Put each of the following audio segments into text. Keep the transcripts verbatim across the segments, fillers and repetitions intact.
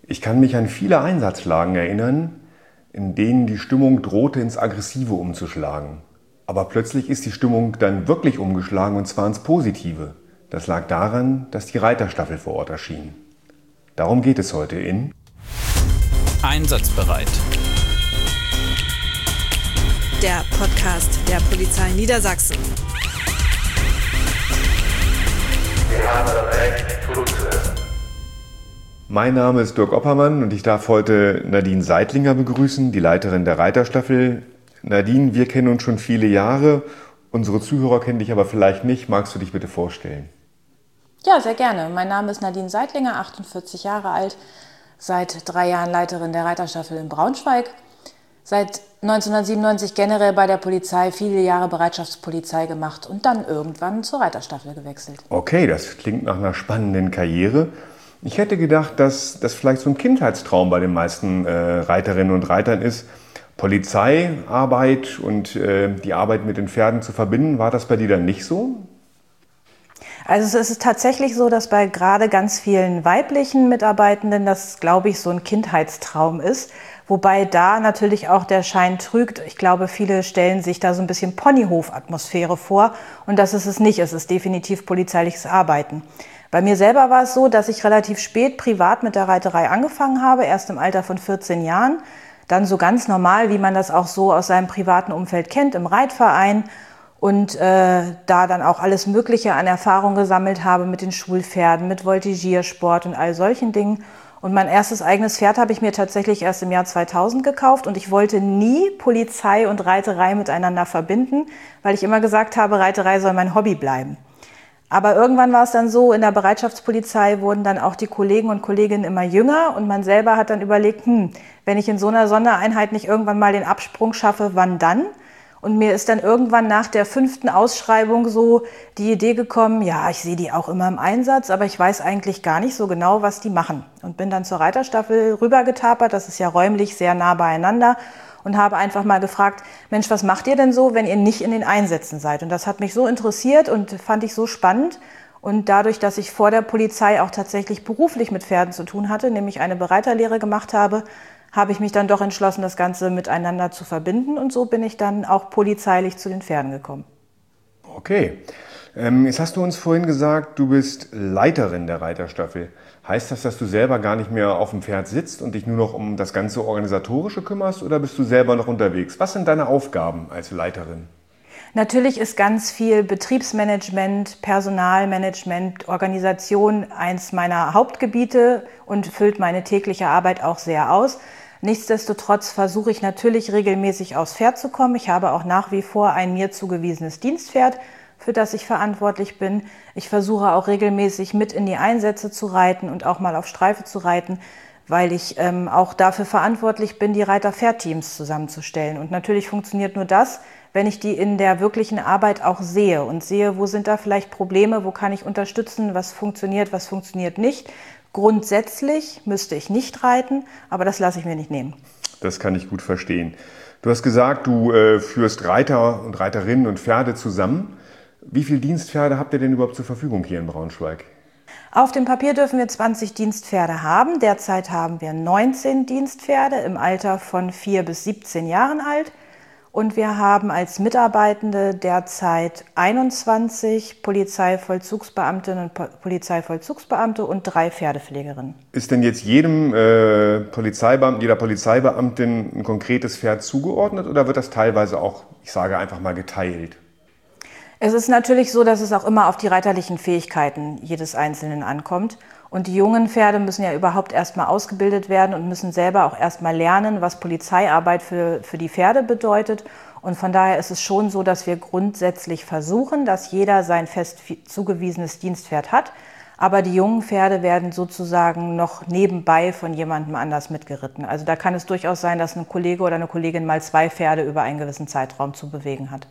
Ich kann mich an viele Einsatzlagen erinnern, in denen die Stimmung drohte, ins Aggressive umzuschlagen. Aber plötzlich ist die Stimmung dann wirklich umgeschlagen, und zwar ins Positive. Das lag daran, dass die Reiterstaffel vor Ort erschien. Darum geht es heute in Einsatzbereit. Der Podcast der Polizei Niedersachsen. Wir haben das Recht zuzuhören. Mein Name ist Dirk Oppermann und ich darf heute Nadine Seidlinger begrüßen, die Leiterin der Reiterstaffel. Nadine, wir kennen uns schon viele Jahre. Unsere Zuhörer kennen dich aber vielleicht nicht. Magst du dich bitte vorstellen? Ja, sehr gerne. Mein Name ist Nadine Seidlinger, achtundvierzig Jahre alt, seit drei Jahren Leiterin der Reiterstaffel in Braunschweig. Seit neunzehnhundertsiebenundneunzig generell bei der Polizei, viele Jahre Bereitschaftspolizei gemacht und dann irgendwann zur Reiterstaffel gewechselt. Okay, das klingt nach einer spannenden Karriere. Ich hätte gedacht, dass das vielleicht so ein Kindheitstraum bei den meisten äh, Reiterinnen und Reitern ist, Polizeiarbeit und äh, die Arbeit mit den Pferden zu verbinden. War das bei dir dann nicht so? Also es ist tatsächlich so, dass bei gerade ganz vielen weiblichen Mitarbeitenden das, glaube ich, so ein Kindheitstraum ist. Wobei da natürlich auch der Schein trügt. Ich glaube, viele stellen sich da so ein bisschen Ponyhof-Atmosphäre vor. Und das ist es nicht. Es ist definitiv polizeiliches Arbeiten. Bei mir selber war es so, dass ich relativ spät privat mit der Reiterei angefangen habe, erst im Alter von vierzehn Jahren. Dann so ganz normal, wie man das auch so aus seinem privaten Umfeld kennt, im Reitverein. Und äh, da dann auch alles Mögliche an Erfahrung gesammelt habe mit den Schulpferden, mit Voltigiersport und all solchen Dingen. Und mein erstes eigenes Pferd habe ich mir tatsächlich erst im Jahr zweitausend gekauft. Und ich wollte nie Polizei und Reiterei miteinander verbinden, weil ich immer gesagt habe, Reiterei soll mein Hobby bleiben. Aber irgendwann war es dann so, in der Bereitschaftspolizei wurden dann auch die Kollegen und Kolleginnen immer jünger. Und man selber hat dann überlegt, hm, wenn ich in so einer Sondereinheit nicht irgendwann mal den Absprung schaffe, wann dann? Und mir ist dann irgendwann nach der fünften Ausschreibung so die Idee gekommen, ja, ich sehe die auch immer im Einsatz, aber ich weiß eigentlich gar nicht so genau, was die machen. Und bin dann zur Reiterstaffel rübergetapert, das ist ja räumlich sehr nah beieinander, und habe einfach mal gefragt, Mensch, was macht ihr denn so, wenn ihr nicht in den Einsätzen seid? Und das hat mich so interessiert und fand ich so spannend. Und dadurch, dass ich vor der Polizei auch tatsächlich beruflich mit Pferden zu tun hatte, nämlich eine Bereiterlehre gemacht habe, habe ich mich dann doch entschlossen, das Ganze miteinander zu verbinden. Und so bin ich dann auch polizeilich zu den Pferden gekommen. Okay. Ähm, jetzt hast du uns vorhin gesagt, du bist Leiterin der Reiterstaffel. Heißt das, dass du selber gar nicht mehr auf dem Pferd sitzt und dich nur noch um das ganze Organisatorische kümmerst, oder bist du selber noch unterwegs? Was sind deine Aufgaben als Leiterin? Natürlich ist ganz viel Betriebsmanagement, Personalmanagement, Organisation eins meiner Hauptgebiete und füllt meine tägliche Arbeit auch sehr aus. Nichtsdestotrotz versuche ich natürlich regelmäßig aufs Pferd zu kommen. Ich habe auch nach wie vor ein mir zugewiesenes Dienstpferd, für das ich verantwortlich bin. Ich versuche auch regelmäßig mit in die Einsätze zu reiten und auch mal auf Streife zu reiten, weil ich ähm, auch dafür verantwortlich bin, die Reiter-Pferd-Teams zusammenzustellen. Und natürlich funktioniert nur das, wenn ich die in der wirklichen Arbeit auch sehe und sehe, wo sind da vielleicht Probleme, wo kann ich unterstützen, was funktioniert, was funktioniert nicht. Grundsätzlich müsste ich nicht reiten, aber das lasse ich mir nicht nehmen. Das kann ich gut verstehen. Du hast gesagt, du äh, führst Reiter und Reiterinnen und Pferde zusammen. Wie viele Dienstpferde habt ihr denn überhaupt zur Verfügung hier in Braunschweig? Auf dem Papier dürfen wir zwanzig Dienstpferde haben. Derzeit haben wir neunzehn Dienstpferde im Alter von vier bis siebzehn Jahren alt. Und wir haben als Mitarbeitende derzeit einundzwanzig Polizeivollzugsbeamtinnen und Po- Polizeivollzugsbeamte und drei Pferdepflegerinnen. Ist denn jetzt jedem äh, Polizeibeamten, jeder Polizeibeamtin ein konkretes Pferd zugeordnet, oder wird das teilweise auch, ich sage einfach mal, geteilt? Es ist natürlich so, dass es auch immer auf die reiterlichen Fähigkeiten jedes Einzelnen ankommt. Und die jungen Pferde müssen ja überhaupt erstmal ausgebildet werden und müssen selber auch erstmal lernen, was Polizeiarbeit für, für die Pferde bedeutet. Und von daher ist es schon so, dass wir grundsätzlich versuchen, dass jeder sein fest zugewiesenes Dienstpferd hat. Aber die jungen Pferde werden sozusagen noch nebenbei von jemandem anders mitgeritten. Also da kann es durchaus sein, dass ein Kollege oder eine Kollegin mal zwei Pferde über einen gewissen Zeitraum zu bewegen hat.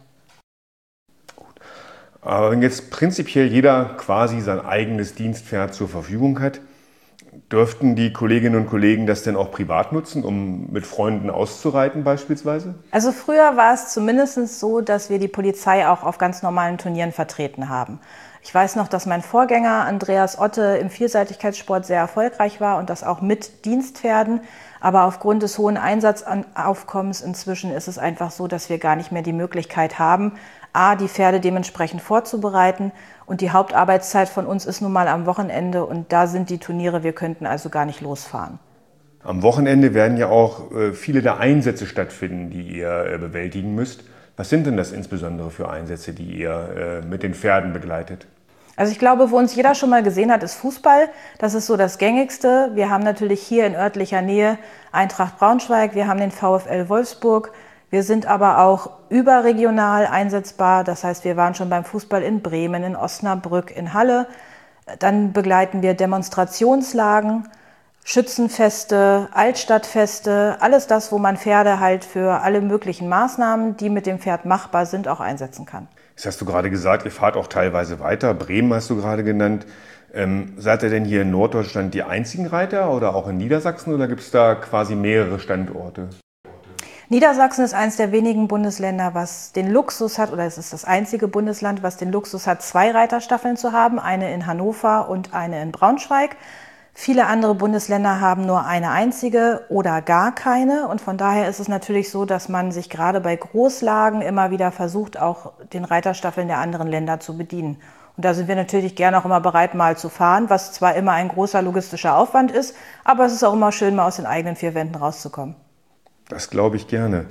Aber wenn jetzt prinzipiell jeder quasi sein eigenes Dienstpferd zur Verfügung hat, Dürften die Kolleginnen und Kollegen das denn auch privat nutzen, um mit Freunden auszureiten beispielsweise? Also früher war es zumindest so, dass wir die Polizei auch auf ganz normalen Turnieren vertreten haben. Ich weiß noch, dass mein Vorgänger Andreas Otte im Vielseitigkeitssport sehr erfolgreich war und das auch mit Dienstpferden. Aber aufgrund des hohen Einsatzaufkommens inzwischen ist es einfach so, dass wir gar nicht mehr die Möglichkeit haben, A, die Pferde dementsprechend vorzubereiten. Und die Hauptarbeitszeit von uns ist nun mal am Wochenende und da sind die Turniere, wir könnten also gar nicht losfahren. Am Wochenende werden ja auch äh, viele der Einsätze stattfinden, die ihr äh, bewältigen müsst. Was sind denn das insbesondere für Einsätze, die ihr äh, mit den Pferden begleitet? Also ich glaube, wo uns jeder schon mal gesehen hat, ist Fußball. Das ist so das Gängigste. Wir haben natürlich hier in örtlicher Nähe Eintracht Braunschweig, wir haben den VfL Wolfsburg. Wir sind aber auch überregional einsetzbar. Das heißt, wir waren schon beim Fußball in Bremen, in Osnabrück, in Halle. Dann begleiten wir Demonstrationslagen, Schützenfeste, Altstadtfeste, alles das, wo man Pferde halt für alle möglichen Maßnahmen, die mit dem Pferd machbar sind, auch einsetzen kann. Das hast du gerade gesagt, ihr fahrt auch teilweise weiter. Bremen hast du gerade genannt. Ähm, seid ihr denn hier in Norddeutschland die einzigen Reiter oder auch in Niedersachsen oder gibt es da quasi mehrere Standorte? Niedersachsen ist eines der wenigen Bundesländer, was den Luxus hat, oder es ist das einzige Bundesland, was den Luxus hat, zwei Reiterstaffeln zu haben, eine in Hannover und eine in Braunschweig. Viele andere Bundesländer haben nur eine einzige oder gar keine. Und von daher ist es natürlich so, dass man sich gerade bei Großlagen immer wieder versucht, auch den Reiterstaffeln der anderen Länder zu bedienen. Und da sind wir natürlich gerne auch immer bereit, mal zu fahren, was zwar immer ein großer logistischer Aufwand ist, aber es ist auch immer schön, mal aus den eigenen vier Wänden rauszukommen. Das glaube ich gerne.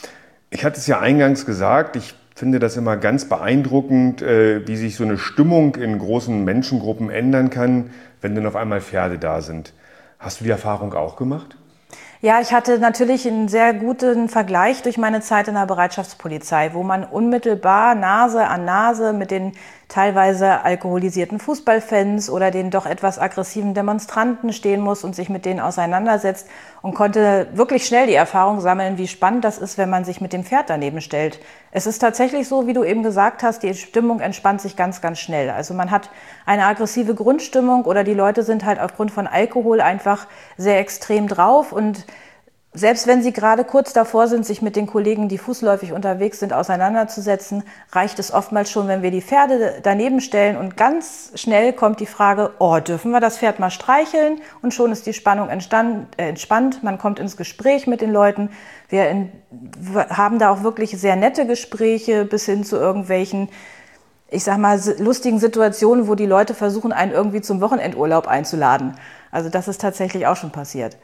Ich hatte es ja eingangs gesagt, ich finde das immer ganz beeindruckend, wie sich so eine Stimmung in großen Menschengruppen ändern kann, wenn dann auf einmal Pferde da sind. Hast du die Erfahrung auch gemacht? Ja, ich hatte natürlich einen sehr guten Vergleich durch meine Zeit in der Bereitschaftspolizei, wo man unmittelbar Nase an Nase mit den teilweise alkoholisierten Fußballfans oder den doch etwas aggressiven Demonstranten stehen muss und sich mit denen auseinandersetzt und konnte wirklich schnell die Erfahrung sammeln, wie spannend das ist, wenn man sich mit dem Pferd daneben stellt. Es ist tatsächlich so, wie du eben gesagt hast, die Stimmung entspannt sich ganz, ganz schnell. Also man hat eine aggressive Grundstimmung oder die Leute sind halt aufgrund von Alkohol einfach sehr extrem drauf und selbst wenn sie gerade kurz davor sind, sich mit den Kollegen, die fußläufig unterwegs sind, auseinanderzusetzen, reicht es oftmals schon, wenn wir die Pferde daneben stellen und ganz schnell kommt die Frage, oh, dürfen wir das Pferd mal streicheln? Und schon ist die Spannung entstand, äh, entspannt, man kommt ins Gespräch mit den Leuten. Wir, in, wir haben da auch wirklich sehr nette Gespräche bis hin zu irgendwelchen, ich sag mal, lustigen Situationen, wo die Leute versuchen, einen irgendwie zum Wochenendurlaub einzuladen. Also das ist tatsächlich auch schon passiert.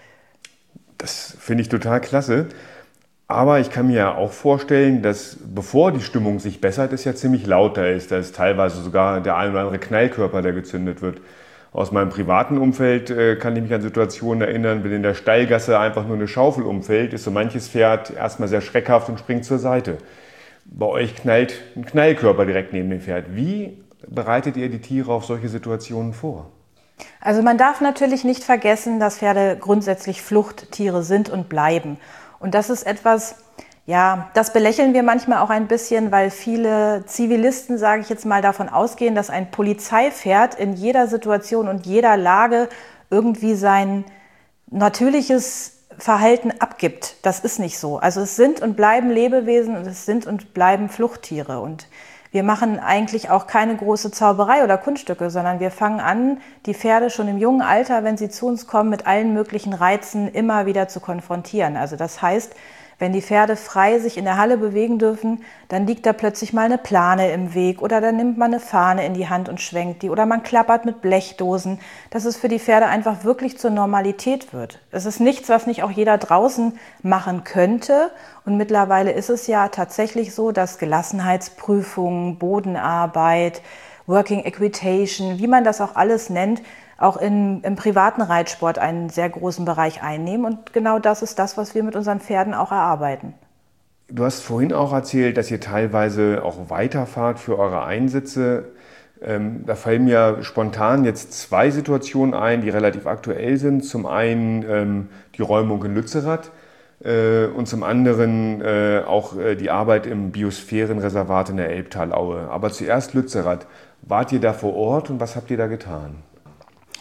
Das finde ich total klasse. Aber ich kann mir ja auch vorstellen, dass bevor die Stimmung sich bessert, es ja ziemlich lauter ist. Da ist teilweise sogar der ein oder andere Knallkörper, der gezündet wird. Aus meinem privaten Umfeld äh, kann ich mich an Situationen erinnern, wenn in der Steilgasse einfach nur eine Schaufel umfällt, ist so manches Pferd erstmal sehr schreckhaft und springt zur Seite. Bei euch knallt ein Knallkörper direkt neben dem Pferd. Wie bereitet ihr die Tiere auf solche Situationen vor? Also man darf natürlich nicht vergessen, dass Pferde grundsätzlich Fluchttiere sind und bleiben. Und das ist etwas, ja, das belächeln wir manchmal auch ein bisschen, weil viele Zivilisten, sage ich jetzt mal, davon ausgehen, dass ein Polizeipferd in jeder Situation und jeder Lage irgendwie sein natürliches Verhalten abgibt. Das ist nicht so. Also es sind und bleiben Lebewesen und es sind und bleiben Fluchttiere. Und wir machen eigentlich auch keine große Zauberei oder Kunststücke, sondern wir fangen an, die Pferde schon im jungen Alter, wenn sie zu uns kommen, mit allen möglichen Reizen immer wieder zu konfrontieren. Also das heißt, wenn die Pferde frei sich in der Halle bewegen dürfen, dann liegt da plötzlich mal eine Plane im Weg oder dann nimmt man eine Fahne in die Hand und schwenkt die oder man klappert mit Blechdosen, dass es für die Pferde einfach wirklich zur Normalität wird. Es ist nichts, was nicht auch jeder draußen machen könnte. Und mittlerweile ist es ja tatsächlich so, dass Gelassenheitsprüfungen, Bodenarbeit, Working Equitation, wie man das auch alles nennt, auch in, im privaten Reitsport einen sehr großen Bereich einnehmen. Und genau das ist das, was wir mit unseren Pferden auch erarbeiten. Du hast vorhin auch erzählt, dass ihr teilweise auch weiterfahrt für eure Einsätze. Ähm, da fallen mir spontan jetzt zwei Situationen ein, die relativ aktuell sind. Zum einen ähm, die Räumung in Lützerath äh, und zum anderen äh, auch äh, die Arbeit im Biosphärenreservat in der Elbtalaue. Aber zuerst Lützerath. Wart ihr da vor Ort und was habt ihr da getan?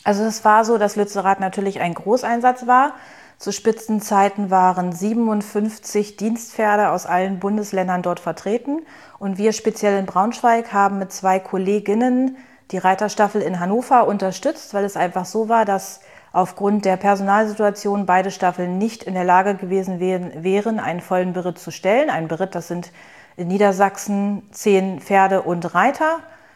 Also es war so, dass Lützerath natürlich ein Großeinsatz war. Zu Spitzenzeiten waren siebenundfünfzig Dienstpferde aus allen Bundesländern dort vertreten. Und wir speziell in Braunschweig haben mit zwei Kolleginnen die Reiterstaffel in Hannover unterstützt, weil es einfach so war, dass aufgrund der Personalsituation beide Staffeln nicht in der Lage gewesen wären, einen vollen Beritt zu stellen. Ein Beritt, das sind in Niedersachsen zehn Pferde und Reiter.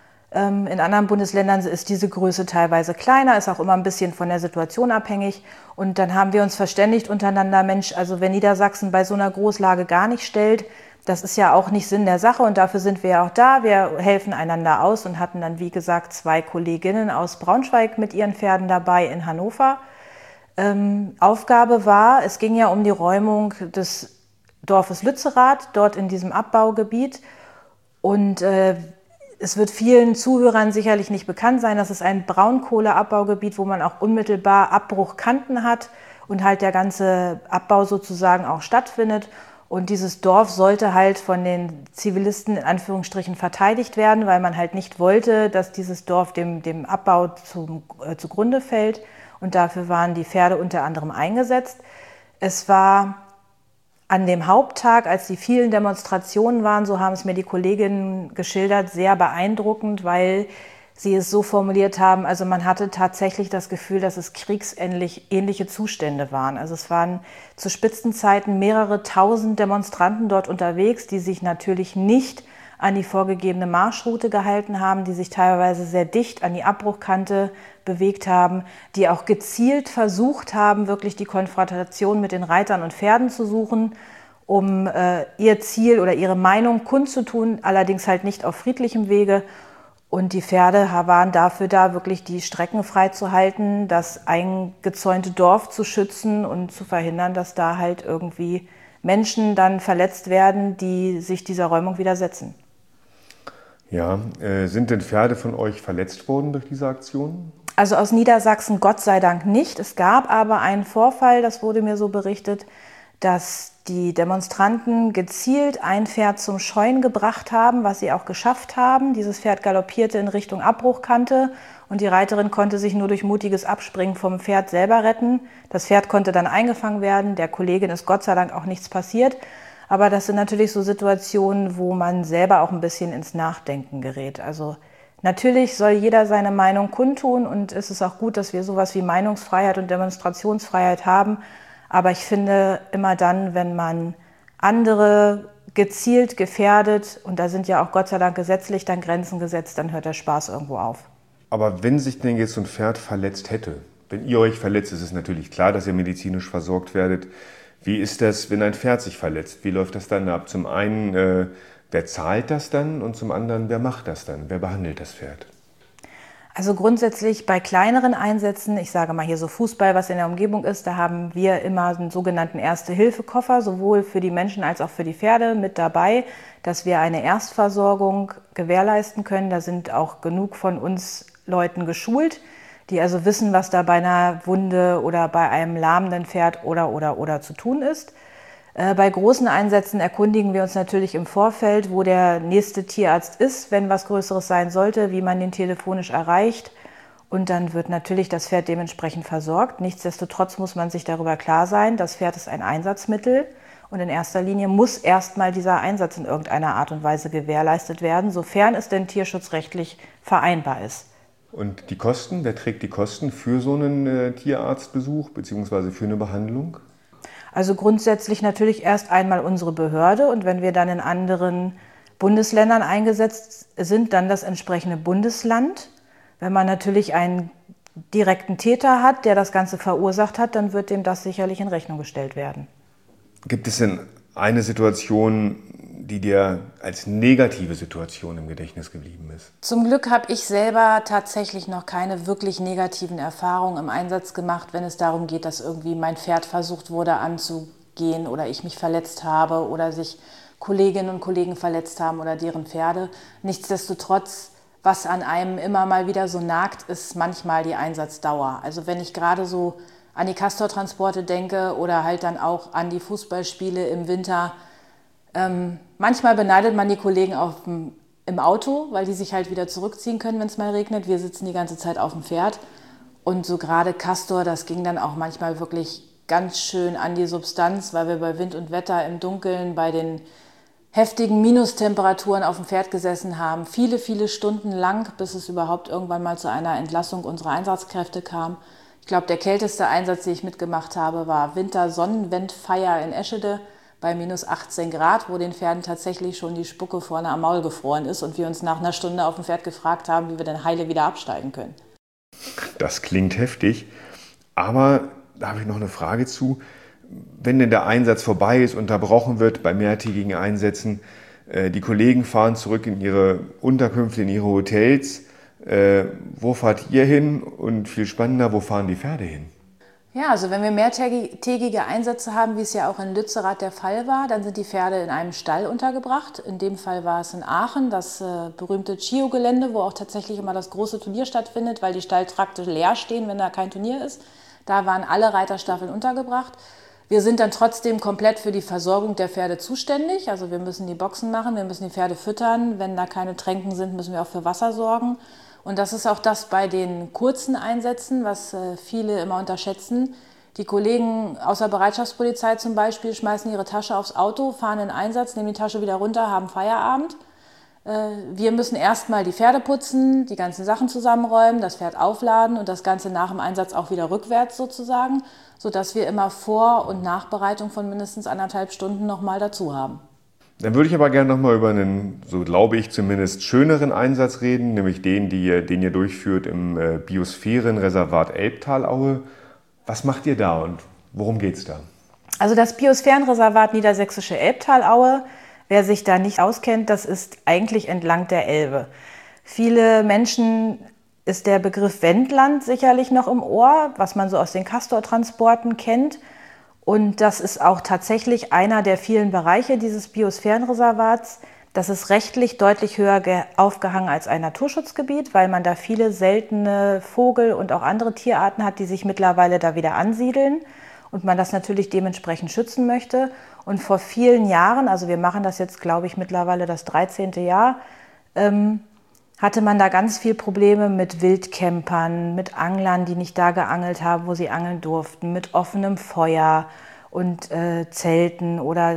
In anderen Bundesländern ist diese Größe teilweise kleiner, ist auch immer ein bisschen von der Situation abhängig. Und dann haben wir uns verständigt untereinander, Mensch, also wenn Niedersachsen bei so einer Großlage gar nicht stellt, das ist ja auch nicht Sinn der Sache und dafür sind wir ja auch da. Wir helfen einander aus und hatten dann, wie gesagt, zwei Kolleginnen aus Braunschweig mit ihren Pferden dabei in Hannover. Ähm, Aufgabe war, es ging ja um die Räumung des Dorfes Lützerath, dort in diesem Abbaugebiet. Und äh, es wird vielen Zuhörern sicherlich nicht bekannt sein, dass es ein Braunkohleabbaugebiet, wo man auch unmittelbar Abbruchkanten hat und halt der ganze Abbau sozusagen auch stattfindet. Und dieses Dorf sollte halt von den Zivilisten in Anführungsstrichen verteidigt werden, weil man halt nicht wollte, dass dieses Dorf dem, dem Abbau zum, äh, zugrunde fällt. Und dafür waren die Pferde unter anderem eingesetzt. Es war an dem Haupttag, als die vielen Demonstrationen waren, so haben es mir die Kolleginnen geschildert, sehr beeindruckend, weil sie es so formuliert haben, also man hatte tatsächlich das Gefühl, dass es kriegsähnliche Zustände waren. Also es waren zu Spitzenzeiten mehrere tausend Demonstranten dort unterwegs, die sich natürlich nicht an die vorgegebene Marschroute gehalten haben, die sich teilweise sehr dicht an die Abbruchkante bewegt haben, die auch gezielt versucht haben, wirklich die Konfrontation mit den Reitern und Pferden zu suchen, um äh, ihr Ziel oder ihre Meinung kundzutun, allerdings halt nicht auf friedlichem Wege. Und die Pferde waren dafür da, wirklich die Strecken freizuhalten, das eingezäunte Dorf zu schützen und zu verhindern, dass da halt irgendwie Menschen dann verletzt werden, die sich dieser Räumung widersetzen. Ja, äh, sind denn Pferde von euch verletzt worden durch diese Aktion? Also aus Niedersachsen Gott sei Dank nicht. Es gab aber einen Vorfall, das wurde mir so berichtet, dass die Demonstranten gezielt ein Pferd zum Scheuen gebracht haben, was sie auch geschafft haben. Dieses Pferd galoppierte in Richtung Abbruchkante und die Reiterin konnte sich nur durch mutiges Abspringen vom Pferd selber retten. Das Pferd konnte dann eingefangen werden. Der Kollegin ist Gott sei Dank auch nichts passiert. Aber das sind natürlich so Situationen, wo man selber auch ein bisschen ins Nachdenken gerät. Also natürlich soll jeder seine Meinung kundtun und es ist auch gut, dass wir sowas wie Meinungsfreiheit und Demonstrationsfreiheit haben. Aber ich finde immer dann, wenn man andere gezielt gefährdet, und da sind ja auch Gott sei Dank gesetzlich dann Grenzen gesetzt, dann hört der Spaß irgendwo auf. Aber wenn sich denn jetzt so ein Pferd verletzt hätte, wenn ihr euch verletzt, ist es natürlich klar, dass ihr medizinisch versorgt werdet. Wie ist das, wenn ein Pferd sich verletzt? Wie läuft das dann ab? Zum einen, äh, wer zahlt das dann? Und zum anderen, wer macht das dann? Wer behandelt das Pferd? Also grundsätzlich bei kleineren Einsätzen, ich sage mal hier so Fußball, was in der Umgebung ist, da haben wir immer einen sogenannten Erste-Hilfe-Koffer, sowohl für die Menschen als auch für die Pferde mit dabei, dass wir eine Erstversorgung gewährleisten können. Da sind auch genug von uns Leuten geschult, die also wissen, was da bei einer Wunde oder bei einem lahmenden Pferd oder, oder, oder zu tun ist. Bei großen Einsätzen erkundigen wir uns natürlich im Vorfeld, wo der nächste Tierarzt ist, wenn was Größeres sein sollte, wie man den telefonisch erreicht. Und dann wird natürlich das Pferd dementsprechend versorgt. Nichtsdestotrotz muss man sich darüber klar sein, das Pferd ist ein Einsatzmittel. Und in erster Linie muss erstmal dieser Einsatz in irgendeiner Art und Weise gewährleistet werden, sofern es denn tierschutzrechtlich vereinbar ist. Und die Kosten, wer trägt die Kosten für so einen äh, Tierarztbesuch bzw. für eine Behandlung? Also grundsätzlich natürlich erst einmal unsere Behörde und wenn wir dann in anderen Bundesländern eingesetzt sind, dann das entsprechende Bundesland. Wenn man natürlich einen direkten Täter hat, der das Ganze verursacht hat, dann wird dem das sicherlich in Rechnung gestellt werden. Gibt es denn eine Situation, die dir als negative Situation im Gedächtnis geblieben ist? Zum Glück habe ich selber tatsächlich noch keine wirklich negativen Erfahrungen im Einsatz gemacht, wenn es darum geht, dass irgendwie mein Pferd versucht wurde anzugehen oder ich mich verletzt habe oder sich Kolleginnen und Kollegen verletzt haben oder deren Pferde. Nichtsdestotrotz, was an einem immer mal wieder so nagt, ist manchmal die Einsatzdauer. Also wenn ich gerade so an die Castortransporte denke oder halt dann auch an die Fußballspiele im Winter, Ähm, manchmal beneidet man die Kollegen auf dem, im Auto, weil die sich halt wieder zurückziehen können, wenn es mal regnet. Wir sitzen die ganze Zeit auf dem Pferd. Und so gerade Castor, das ging dann auch manchmal wirklich ganz schön an die Substanz, weil wir bei Wind und Wetter im Dunkeln bei den heftigen Minustemperaturen auf dem Pferd gesessen haben, viele, viele Stunden lang, bis es überhaupt irgendwann mal zu einer Entlassung unserer Einsatzkräfte kam. Ich glaube, der kälteste Einsatz, den ich mitgemacht habe, war Winter-Sonnenwendfeier in Eschede bei minus achtzehn Grad, wo den Pferden tatsächlich schon die Spucke vorne am Maul gefroren ist und wir uns nach einer Stunde auf dem Pferd gefragt haben, wie wir denn heile wieder absteigen können. Das klingt heftig, aber da habe ich noch eine Frage zu. Wenn denn der Einsatz vorbei ist, unterbrochen wird bei mehrtägigen Einsätzen, äh, die Kollegen fahren zurück in ihre Unterkünfte, in ihre Hotels. Äh, wo fahrt ihr hin? Und viel spannender, wo fahren die Pferde hin? Ja, also wenn wir mehrtägige Einsätze haben, wie es ja auch in Lützerath der Fall war, dann sind die Pferde in einem Stall untergebracht. In dem Fall war es in Aachen, das äh, berühmte Chio-Gelände, wo auch tatsächlich immer das große Turnier stattfindet, weil die Stalltrakte leer stehen, wenn da kein Turnier ist. Da waren alle Reiterstaffeln untergebracht. Wir sind dann trotzdem komplett für die Versorgung der Pferde zuständig. Also wir müssen die Boxen machen, wir müssen die Pferde füttern. Wenn da keine Tränken sind, müssen wir auch für Wasser sorgen. Und das ist auch das bei den kurzen Einsätzen, was äh, viele immer unterschätzen. Die Kollegen aus der Bereitschaftspolizei zum Beispiel schmeißen ihre Tasche aufs Auto, fahren in Einsatz, nehmen die Tasche wieder runter, haben Feierabend. Wir müssen erstmal die Pferde putzen, die ganzen Sachen zusammenräumen, das Pferd aufladen und das Ganze nach dem Einsatz auch wieder rückwärts sozusagen, sodass wir immer Vor- und Nachbereitung von mindestens anderthalb Stunden nochmal dazu haben. Dann würde ich aber gerne nochmal über einen, so glaube ich zumindest, schöneren Einsatz reden, nämlich den, die ihr, den ihr durchführt im Biosphärenreservat Elbtalaue. Was macht ihr da und worum geht es da? Also das Biosphärenreservat Niedersächsische Elbtalaue, wer sich da nicht auskennt, das ist eigentlich entlang der Elbe. Viele Menschen ist der Begriff Wendland sicherlich noch im Ohr, was man so aus den Castor-Transporten kennt. Und das ist auch tatsächlich einer der vielen Bereiche dieses Biosphärenreservats. Das ist rechtlich deutlich höher aufgehangen als ein Naturschutzgebiet, weil man da viele seltene Vogel- und auch andere Tierarten hat, die sich mittlerweile da wieder ansiedeln und man das natürlich dementsprechend schützen möchte. Und vor vielen Jahren, also wir machen das jetzt, glaube ich, mittlerweile das dreizehnte Jahr, ähm, hatte man da ganz viel Probleme mit Wildcampern, mit Anglern, die nicht da geangelt haben, wo sie angeln durften, mit offenem Feuer und äh, Zelten, oder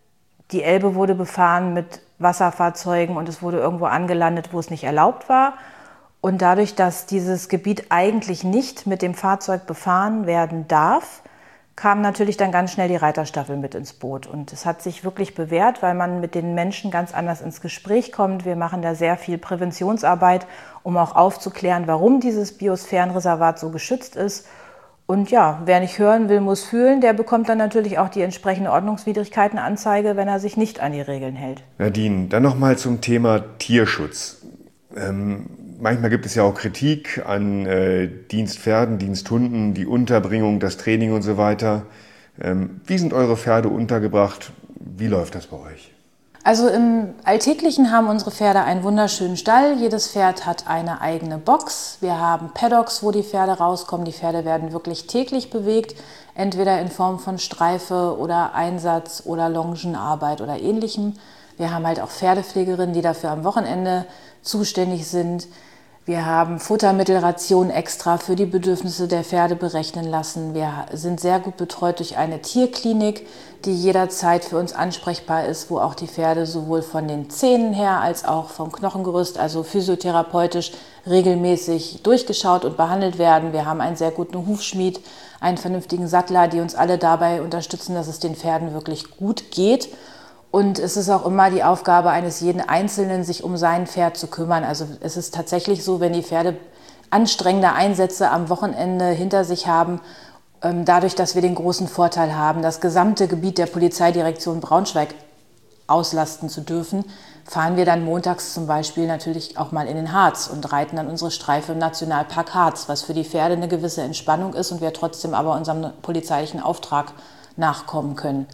die Elbe wurde befahren mit Wasserfahrzeugen und es wurde irgendwo angelandet, wo es nicht erlaubt war. Und dadurch, dass dieses Gebiet eigentlich nicht mit dem Fahrzeug befahren werden darf, kam natürlich dann ganz schnell die Reiterstaffel mit ins Boot. Und es hat sich wirklich bewährt, weil man mit den Menschen ganz anders ins Gespräch kommt. Wir machen da sehr viel Präventionsarbeit, um auch aufzuklären, warum dieses Biosphärenreservat so geschützt ist. Und ja, wer nicht hören will, muss fühlen. Der bekommt dann natürlich auch die entsprechende Ordnungswidrigkeitenanzeige, wenn er sich nicht an die Regeln hält. Nadine, dann nochmal zum Thema Tierschutz. Ähm, manchmal gibt es ja auch Kritik an äh, Dienstpferden, Diensthunden, die Unterbringung, das Training und so weiter. Ähm, wie sind eure Pferde untergebracht? Wie läuft das bei euch? Also im Alltäglichen haben unsere Pferde einen wunderschönen Stall. Jedes Pferd hat eine eigene Box. Wir haben Paddocks, wo die Pferde rauskommen. Die Pferde werden wirklich täglich bewegt, entweder in Form von Streife oder Einsatz oder Longenarbeit oder Ähnlichem. Wir haben halt auch Pferdepflegerinnen, die dafür am Wochenende zuständig sind. Wir haben Futtermittelrationen extra für die Bedürfnisse der Pferde berechnen lassen. Wir sind sehr gut betreut durch eine Tierklinik, die jederzeit für uns ansprechbar ist, wo auch die Pferde sowohl von den Zähnen her als auch vom Knochengerüst, also physiotherapeutisch, regelmäßig durchgeschaut und behandelt werden. Wir haben einen sehr guten Hufschmied, einen vernünftigen Sattler, die uns alle dabei unterstützen, dass es den Pferden wirklich gut geht. Und es ist auch immer die Aufgabe eines jeden Einzelnen, sich um sein Pferd zu kümmern. Also es ist tatsächlich so, wenn die Pferde anstrengende Einsätze am Wochenende hinter sich haben, dadurch, dass wir den großen Vorteil haben, das gesamte Gebiet der Polizeidirektion Braunschweig auslasten zu dürfen, fahren wir dann montags zum Beispiel natürlich auch mal in den Harz und reiten dann unsere Streife im Nationalpark Harz, was für die Pferde eine gewisse Entspannung ist und wir trotzdem aber unserem polizeilichen Auftrag nachkommen können.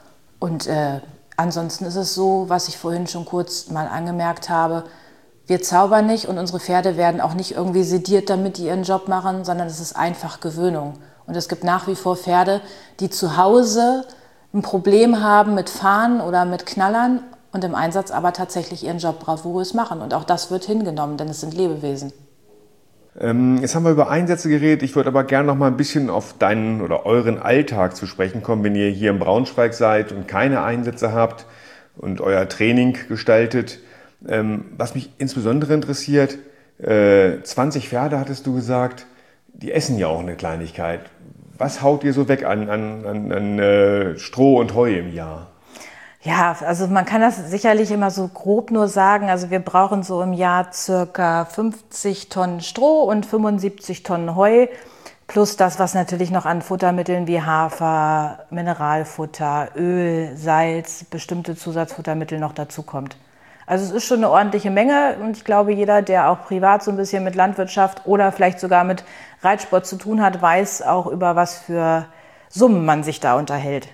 Und äh, ansonsten ist es so, was ich vorhin schon kurz mal angemerkt habe, wir zaubern nicht und unsere Pferde werden auch nicht irgendwie sediert, damit die ihren Job machen, sondern es ist einfach Gewöhnung. Und es gibt nach wie vor Pferde, die zu Hause ein Problem haben mit Fahren oder mit Knallern und im Einsatz aber tatsächlich ihren Job bravourös machen. Und auch das wird hingenommen, denn es sind Lebewesen. Ähm, jetzt haben wir über Einsätze geredet. Ich würde aber gerne noch mal ein bisschen auf deinen oder euren Alltag zu sprechen kommen, wenn ihr hier in Braunschweig seid und keine Einsätze habt und euer Training gestaltet. Ähm, was mich insbesondere interessiert, äh, zwanzig Pferde hattest du gesagt, die essen ja auch eine Kleinigkeit. Was haut ihr so weg an, an, an, an äh, Stroh und Heu im Jahr? Ja, also man kann das sicherlich immer so grob nur sagen. Also wir brauchen so im Jahr circa fünfzig Tonnen Stroh und fünfundsiebzig Tonnen Heu. Plus das, was natürlich noch an Futtermitteln wie Hafer, Mineralfutter, Öl, Salz, bestimmte Zusatzfuttermittel noch dazu kommt. Also es ist schon eine ordentliche Menge und ich glaube, jeder, der auch privat so ein bisschen mit Landwirtschaft oder vielleicht sogar mit Reitsport zu tun hat, weiß auch, über was für Summen man sich da unterhält.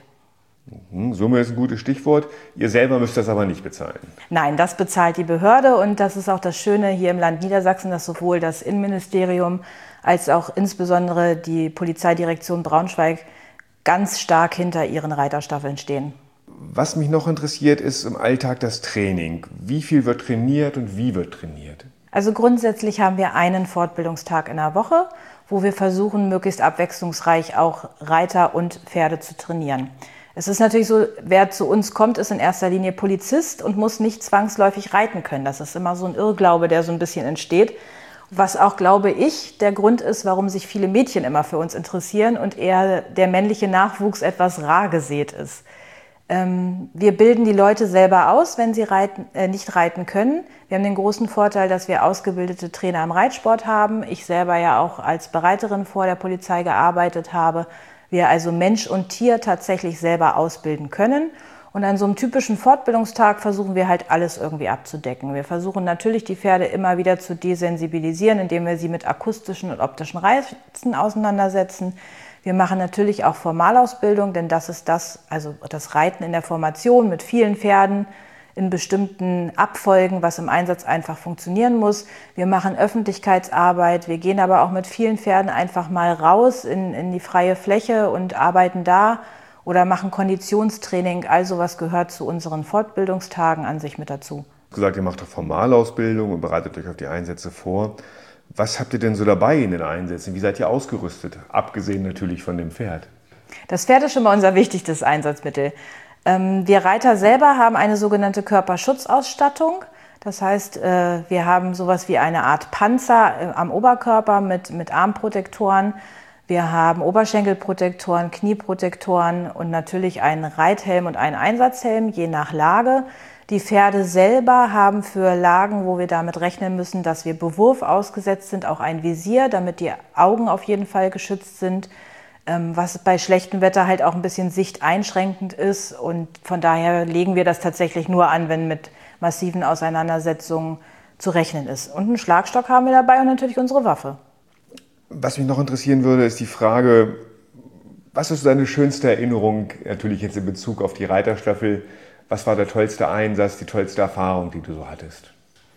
Summe ist ein gutes Stichwort. Ihr selber müsst das aber nicht bezahlen. Nein, das bezahlt die Behörde und das ist auch das Schöne hier im Land Niedersachsen, dass sowohl das Innenministerium als auch insbesondere die Polizeidirektion Braunschweig ganz stark hinter ihren Reiterstaffeln stehen. Was mich noch interessiert, ist im Alltag das Training. Wie viel wird trainiert und wie wird trainiert? Also grundsätzlich haben wir einen Fortbildungstag in der Woche, wo wir versuchen, möglichst abwechslungsreich auch Reiter und Pferde zu trainieren. Es ist natürlich so, wer zu uns kommt, ist in erster Linie Polizist und muss nicht zwangsläufig reiten können. Das ist immer so ein Irrglaube, der so ein bisschen entsteht. Was auch, glaube ich, der Grund ist, warum sich viele Mädchen immer für uns interessieren und eher der männliche Nachwuchs etwas rar gesät ist. Ähm, wir bilden die Leute selber aus, wenn sie reiten, äh, nicht reiten können. Wir haben den großen Vorteil, dass wir ausgebildete Trainer im Reitsport haben. Ich selber ja auch als Bereiterin vor der Polizei gearbeitet habe. Wir also Mensch und Tier tatsächlich selber ausbilden können. Und an so einem typischen Fortbildungstag versuchen wir halt alles irgendwie abzudecken. Wir versuchen natürlich die Pferde immer wieder zu desensibilisieren, indem wir sie mit akustischen und optischen Reizen auseinandersetzen. Wir machen natürlich auch Formalausbildung, denn das ist das, also das Reiten in der Formation mit vielen Pferden in bestimmten Abfolgen, was im Einsatz einfach funktionieren muss. Wir machen Öffentlichkeitsarbeit, wir gehen aber auch mit vielen Pferden einfach mal raus in, in die freie Fläche und arbeiten da oder machen Konditionstraining. Also was gehört zu unseren Fortbildungstagen an sich mit dazu. Du hast gesagt, ihr macht doch Formalausbildung und bereitet euch auf die Einsätze vor. Was habt ihr denn so dabei in den Einsätzen? Wie seid ihr ausgerüstet? Abgesehen natürlich von dem Pferd. Das Pferd ist schon mal unser wichtigstes Einsatzmittel. Wir Reiter selber haben eine sogenannte Körperschutzausstattung. Das heißt, wir haben sowas wie eine Art Panzer am Oberkörper mit, mit Armprotektoren. Wir haben Oberschenkelprotektoren, Knieprotektoren und natürlich einen Reithelm und einen Einsatzhelm, je nach Lage. Die Pferde selber haben für Lagen, wo wir damit rechnen müssen, dass wir Bewurf ausgesetzt sind, auch ein Visier, damit die Augen auf jeden Fall geschützt sind. Was bei schlechtem Wetter halt auch ein bisschen sichteinschränkend ist und von daher legen wir das tatsächlich nur an, wenn mit massiven Auseinandersetzungen zu rechnen ist. Und einen Schlagstock haben wir dabei und natürlich unsere Waffe. Was mich noch interessieren würde, ist die Frage, was ist deine schönste Erinnerung, natürlich jetzt in Bezug auf die Reiterstaffel, was war der tollste Einsatz, die tollste Erfahrung, die du so hattest?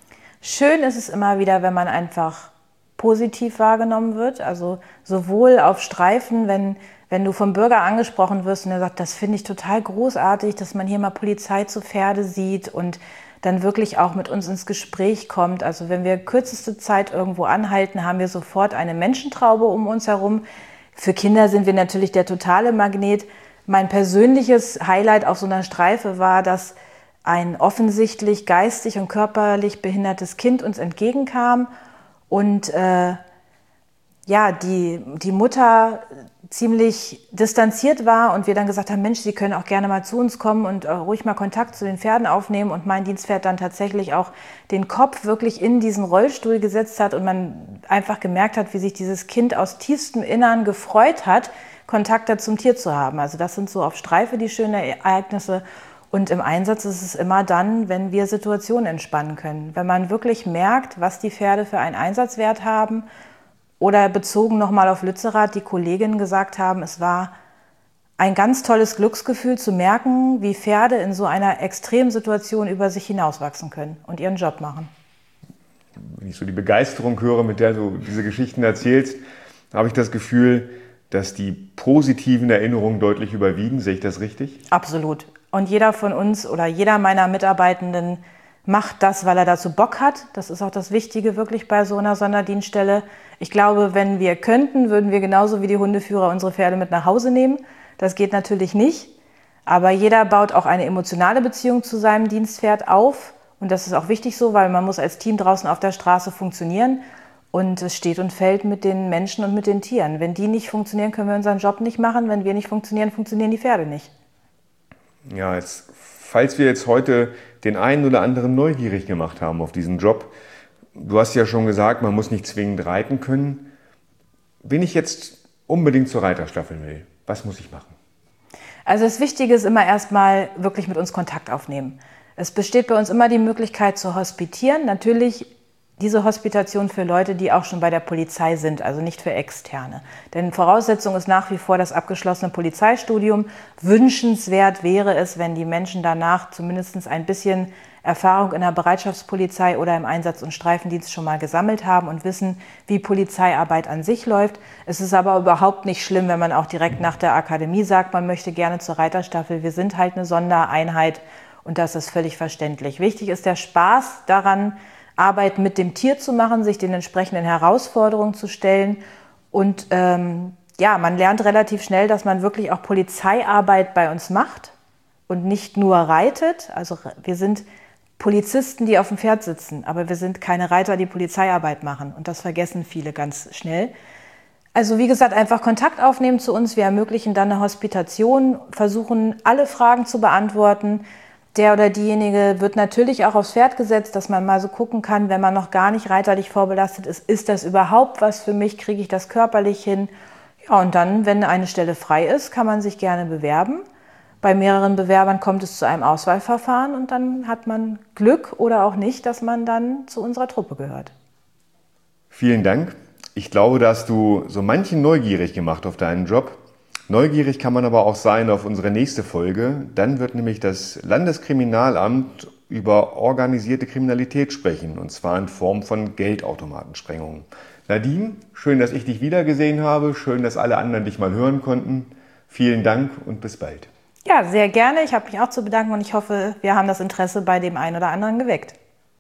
Schön ist es immer wieder, wenn man einfach positiv wahrgenommen wird, also sowohl auf Streifen, wenn, wenn du vom Bürger angesprochen wirst und er sagt, das finde ich total großartig, dass man hier mal Polizei zu Pferde sieht und dann wirklich auch mit uns ins Gespräch kommt. Also wenn wir kürzeste Zeit irgendwo anhalten, haben wir sofort eine Menschentraube um uns herum. Für Kinder sind wir natürlich der totale Magnet. Mein persönliches Highlight auf so einer Streife war, dass ein offensichtlich geistig und körperlich behindertes Kind uns entgegenkam und äh, ja, die, die Mutter ziemlich distanziert war und wir dann gesagt haben, Mensch, Sie können auch gerne mal zu uns kommen und äh, ruhig mal Kontakt zu den Pferden aufnehmen und mein Dienstpferd dann tatsächlich auch den Kopf wirklich in diesen Rollstuhl gesetzt hat und man einfach gemerkt hat, wie sich dieses Kind aus tiefstem Innern gefreut hat, Kontakt zum Tier zu haben. Also das sind so auf Streife die schönen Ereignisse. Und im Einsatz ist es immer dann, wenn wir Situationen entspannen können. Wenn man wirklich merkt, was die Pferde für einen Einsatzwert haben. Oder bezogen nochmal auf Lützerath, die Kolleginnen gesagt haben, es war ein ganz tolles Glücksgefühl zu merken, wie Pferde in so einer extremen Situation über sich hinauswachsen können und ihren Job machen. Wenn ich so die Begeisterung höre, mit der du diese Geschichten erzählst, habe ich das Gefühl, dass die positiven Erinnerungen deutlich überwiegen. Sehe ich das richtig? Absolut. Und jeder von uns oder jeder meiner Mitarbeitenden macht das, weil er dazu Bock hat. Das ist auch das Wichtige wirklich bei so einer Sonderdienststelle. Ich glaube, wenn wir könnten, würden wir genauso wie die Hundeführer unsere Pferde mit nach Hause nehmen. Das geht natürlich nicht. Aber jeder baut auch eine emotionale Beziehung zu seinem Dienstpferd auf. Und das ist auch wichtig so, weil man muss als Team draußen auf der Straße funktionieren. Und es steht und fällt mit den Menschen und mit den Tieren. Wenn die nicht funktionieren, können wir unseren Job nicht machen. Wenn wir nicht funktionieren, funktionieren die Pferde nicht. Ja, jetzt, falls wir jetzt heute den einen oder anderen neugierig gemacht haben auf diesen Job, du hast ja schon gesagt, man muss nicht zwingend reiten können. Wenn ich jetzt unbedingt zur Reiterstaffel will, was muss ich machen? Also das Wichtige ist immer erstmal wirklich mit uns Kontakt aufnehmen. Es besteht bei uns immer die Möglichkeit zu hospitieren. Natürlich diese Hospitation für Leute, die auch schon bei der Polizei sind, also nicht für Externe. Denn Voraussetzung ist nach wie vor das abgeschlossene Polizeistudium. Wünschenswert wäre es, wenn die Menschen danach zumindest ein bisschen Erfahrung in der Bereitschaftspolizei oder im Einsatz- und Streifendienst schon mal gesammelt haben und wissen, wie Polizeiarbeit an sich läuft. Es ist aber überhaupt nicht schlimm, wenn man auch direkt nach der Akademie sagt, man möchte gerne zur Reiterstaffel. Wir sind halt eine Sondereinheit und das ist völlig verständlich. Wichtig ist der Spaß daran, Arbeit mit dem Tier zu machen, sich den entsprechenden Herausforderungen zu stellen. Und ähm, ja, man lernt relativ schnell, dass man wirklich auch Polizeiarbeit bei uns macht und nicht nur reitet. Also wir sind Polizisten, die auf dem Pferd sitzen, aber wir sind keine Reiter, die Polizeiarbeit machen. Und das vergessen viele ganz schnell. Also wie gesagt, einfach Kontakt aufnehmen zu uns. Wir ermöglichen dann eine Hospitation, versuchen alle Fragen zu beantworten. Der oder diejenige wird natürlich auch aufs Pferd gesetzt, dass man mal so gucken kann, wenn man noch gar nicht reiterlich vorbelastet ist, ist das überhaupt was für mich, kriege ich das körperlich hin? Ja, und dann, wenn eine Stelle frei ist, kann man sich gerne bewerben. Bei mehreren Bewerbern kommt es zu einem Auswahlverfahren und dann hat man Glück oder auch nicht, dass man dann zu unserer Truppe gehört. Vielen Dank. Ich glaube, da hast du so manchen neugierig gemacht auf deinen Job. Neugierig kann man aber auch sein auf unsere nächste Folge. Dann wird nämlich das Landeskriminalamt über organisierte Kriminalität sprechen, und zwar in Form von Geldautomatensprengungen. Nadine, schön, dass ich dich wiedergesehen habe. Schön, dass alle anderen dich mal hören konnten. Vielen Dank und bis bald. Ja, sehr gerne. Ich habe mich auch zu bedanken und ich hoffe, wir haben das Interesse bei dem einen oder anderen geweckt.